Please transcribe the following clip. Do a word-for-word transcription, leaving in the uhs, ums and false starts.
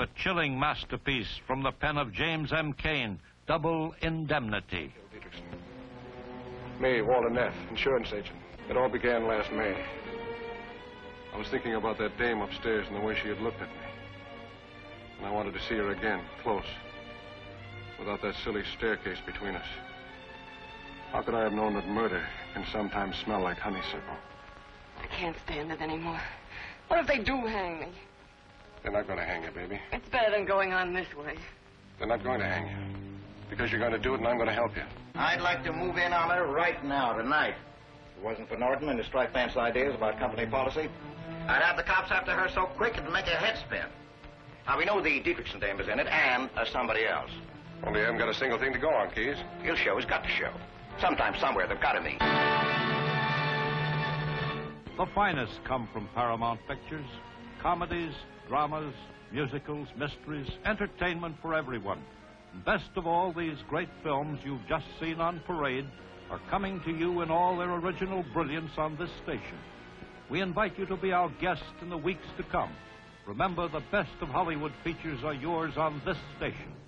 the chilling masterpiece from the pen of James M. Cain, Double Indemnity. Me, Walter Neff, insurance agent. It all began last May. I was thinking about that dame upstairs and the way she had looked at me. And I wanted to see her again, close, without that silly staircase between us. How could I have known that murder can sometimes smell like honeysuckle? I can't stand it anymore. What if they do hang me? They're not going to hang you, baby. It's better than going on this way. They're not going to hang you. Because you're going to do it and I'm going to help you. I'd like to move in on her right now, tonight. If it wasn't for Norton and his strike pants ideas about company policy, I'd have the cops after her so quick it'd make her head spin. Now, we know the Dietrichson dame is in it, and uh, somebody else. Only I haven't got a single thing to go on, Keys. He'll show. He's got to show. Sometime, somewhere, they've got to meet. The finest come from Paramount Pictures. Comedies, dramas, musicals, mysteries, entertainment for everyone. And best of all, these great films you've just seen on parade are coming to you in all their original brilliance on this station. We invite you to be our guest in the weeks to come. Remember, the best of Hollywood features are yours on this station.